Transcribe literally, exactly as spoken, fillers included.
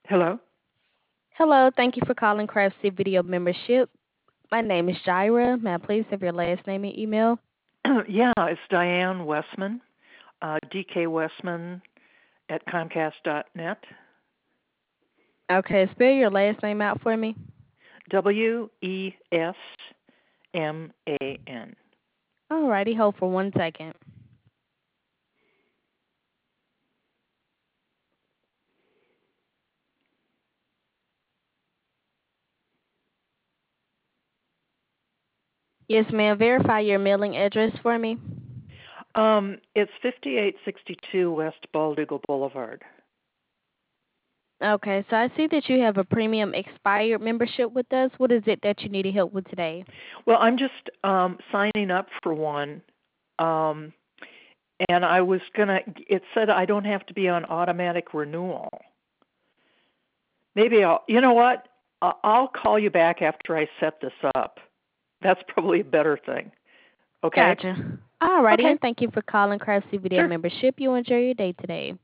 Hello? Hello, thank you for calling Craftsy Video Membership. My name is Jaira. May I please have your last name and email? Yeah, it's Diane Westman, uh, D K Westman at Comcast dot net. Okay, spell your last name out for me. W E S M A N. Alrighty, hold for one second. Yes, ma'am. Verify your mailing address for me. Um, it's fifty-eight sixty-two West Bald Eagle Boulevard. Okay, so I see that you have a premium expired membership with us. What is it that you needed help with today? Well, I'm just um, signing up for one. Um, and I was going to, it said I don't have to be on automatic renewal. Maybe I'll, you know what? I- I'll call you back after I set this up. That's probably a better thing. Okay? Gotcha. Alrighty, Okay, and thank you for calling Craftsy Video sure. Membership. You enjoy your day today.